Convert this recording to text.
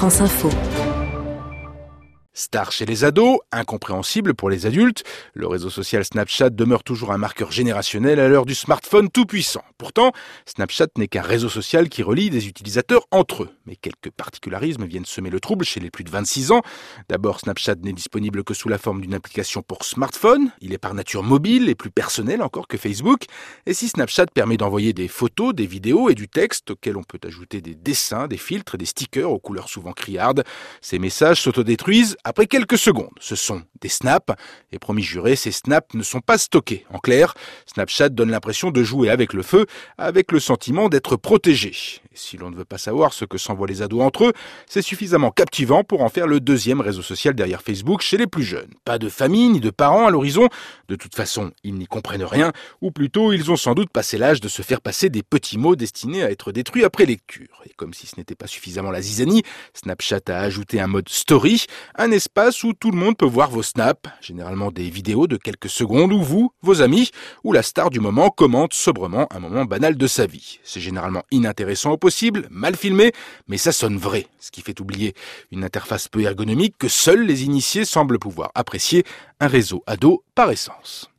France Info. Star chez les ados, incompréhensible pour les adultes, le réseau social Snapchat demeure toujours un marqueur générationnel à l'heure du smartphone tout puissant. Pourtant, Snapchat n'est qu'un réseau social qui relie des utilisateurs entre eux. Mais quelques particularismes viennent semer le trouble chez les plus de 26 ans. D'abord, Snapchat n'est disponible que sous la forme d'une application pour smartphone. Il est par nature mobile et plus personnel encore que Facebook. Et si Snapchat permet d'envoyer des photos, des vidéos et du texte auxquels on peut ajouter des dessins, des filtres et des stickers aux couleurs souvent criardes, ces messages s'autodétruisent après quelques secondes. Ce sont des snaps, et promis juré, ces snaps ne sont pas stockés. En clair, Snapchat donne l'impression de jouer avec le feu, avec le sentiment d'être protégé. Et si l'on ne veut pas savoir ce que s'envoient les ados entre eux, c'est suffisamment captivant pour en faire le deuxième réseau social derrière Facebook chez les plus jeunes. Pas de famille ni de parents à l'horizon, de toute façon, ils n'y comprennent rien, ou plutôt, ils ont sans doute passé l'âge de se faire passer des petits mots destinés à être détruits après lecture. Et comme si ce n'était pas suffisamment la zizanie, Snapchat a ajouté un mode story, un espace où tout le monde peut voir vos snaps, généralement des vidéos de quelques secondes où vous, vos amis, ou la star du moment commente sobrement un moment banal de sa vie. C'est généralement inintéressant au possible, mal filmé, mais ça sonne vrai, ce qui fait oublier une interface peu ergonomique que seuls les initiés semblent pouvoir apprécier, un réseau ado par essence.